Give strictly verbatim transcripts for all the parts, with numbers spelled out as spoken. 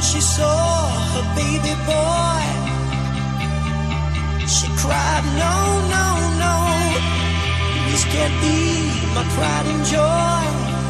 she saw her baby boy, she cried, no, no, no, this can't be my pride and joy.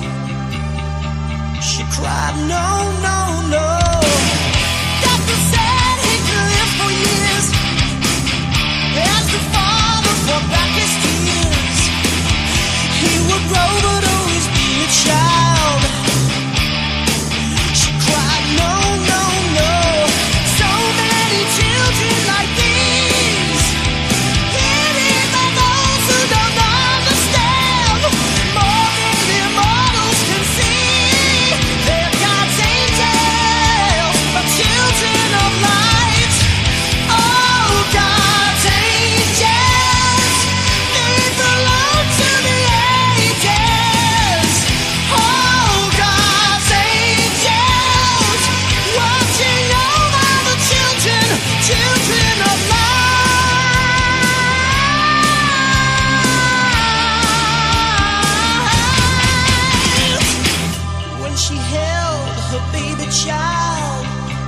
She cried, no, no, no. Doctor said he could live for years, as the father fought back his tears. He would grow but always be a child. She cried, no, no, no. So many children like these, hidden by those who don't understand. More than the immortals can see, they're God's angels, but children of light. Oh, God's angels, they belong to the ages. Oh, God's angels, watching over the children, children of light. When she held her baby child,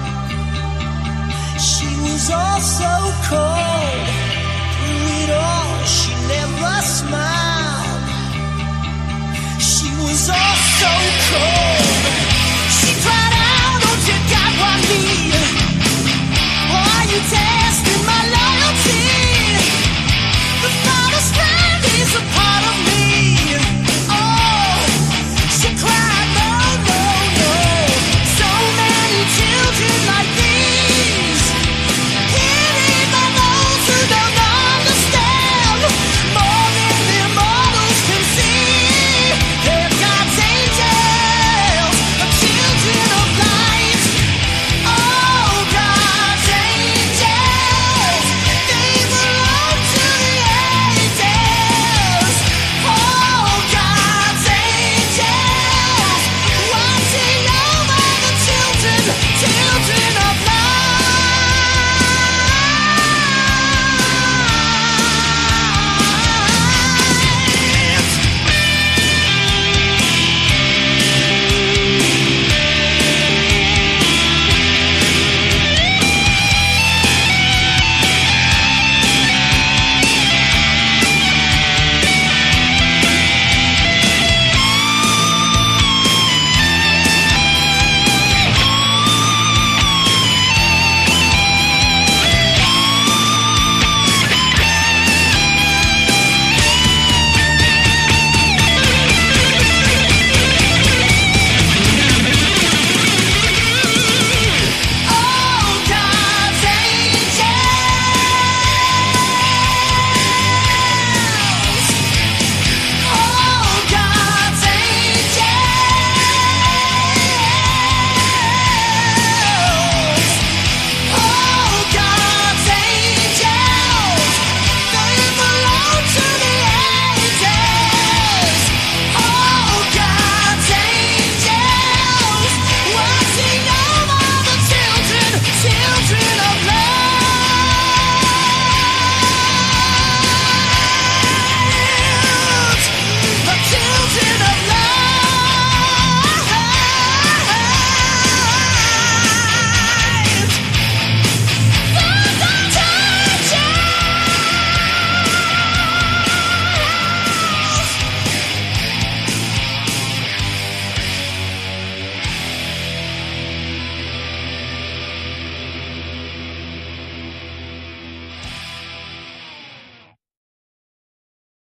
she was all so cold. Through it all, she never smiled. She was all so cold.